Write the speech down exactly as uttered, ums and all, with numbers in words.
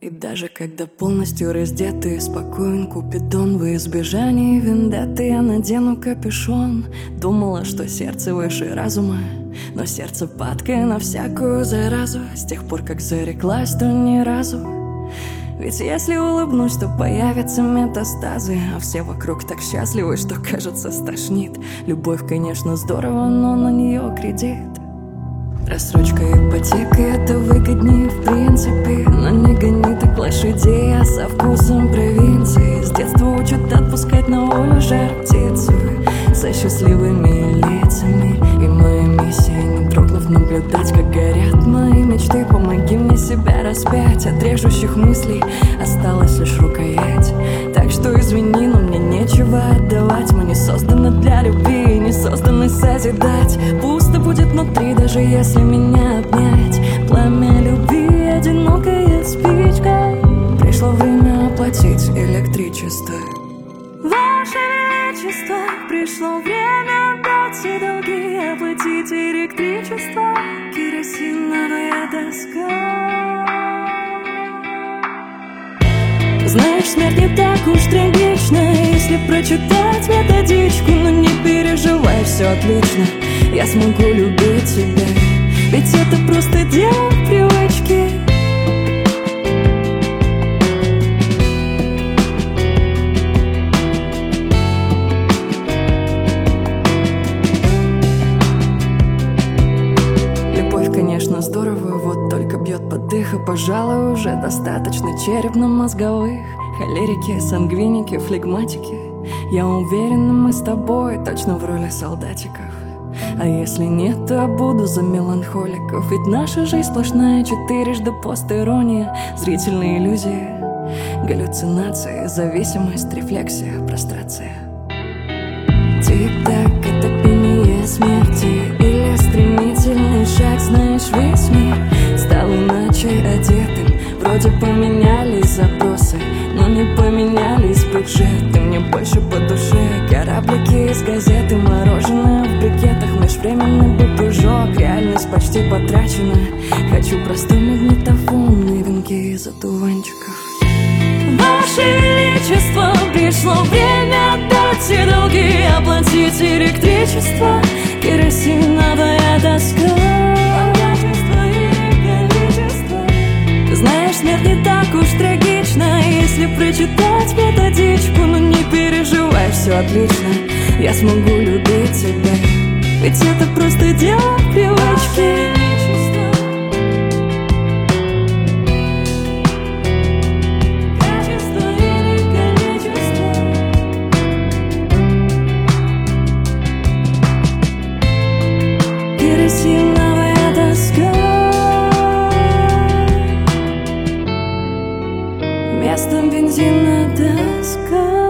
И даже когда полностью раздетый, спокоен Купидон, во избежание вендетты я надену капюшон. Думала, что сердце выше разума, но сердце падкое на всякую заразу. С тех пор, как зареклась, то ни разу. Ведь если улыбнусь, то появятся метастазы, а все вокруг так счастливы, что, кажется, стошнит. Любовь, конечно, здорово, но на нее кредит. Рассрочка ипотеки — это выгоднее в принципе. Но не гони так лошадей, а со вкусом провинции. С детства учат отпускать на волю жар-птицу со счастливыми лицами. И моя миссия, не дрогнув, наблюдать, как горят мои мечты. Помоги мне себя распять, от режущих мыслей осталась лишь рукоять. Так что извини, но мне нечего отдавать. Мы не созданы для любви, не созданы созидать. Пусто будет внутри, даже если меня обнять. Пламя любви, одинокая спичка. Пришло время оплатить электричество. Ваше Величество, пришло время отдать все долги, оплатить электричество. Керосиновая доска. Знаешь, смерть не так уж трагична, если прочитать методичку. Но не переживай, все отлично, я смогу любить тебя. Ведь это просто дело привычки. Любовь, конечно, здорово, вот только бьет под дых. И, пожалуй, уже достаточно черепно-мозговых. Холерики, сангвиники, флегматики. Я уверена, мы с тобой точно в роли солдатиков. А если нет, то я буду за меланхоликов. Ведь наша жизнь сплошная четырежды постирония. Зрительные иллюзии, галлюцинации, зависимость, рефлексия, прострация. Тик-так, это пение смерти или стремительный шаг, знаешь, весь мир стал иначе одетым. Вроде поменялись запросы, но не поменялись бюджеты. Мне больше по душе кораблики из газеты, мороженое в брикетах, межвременный бубыжок. Реальность почти потрачена. Хочу простой магнитофон и венки из одуванчиков. Ваше Величество, пришло время отдать все долги, оплатить электричество. Керосиновая доска. Знаешь, смерть не так уж трагична, если прочитать методичку. Но не переживай, все отлично, я смогу любить тебя. Ведь это просто дело привычки. Керосиновая доска. Вместо бензина доска.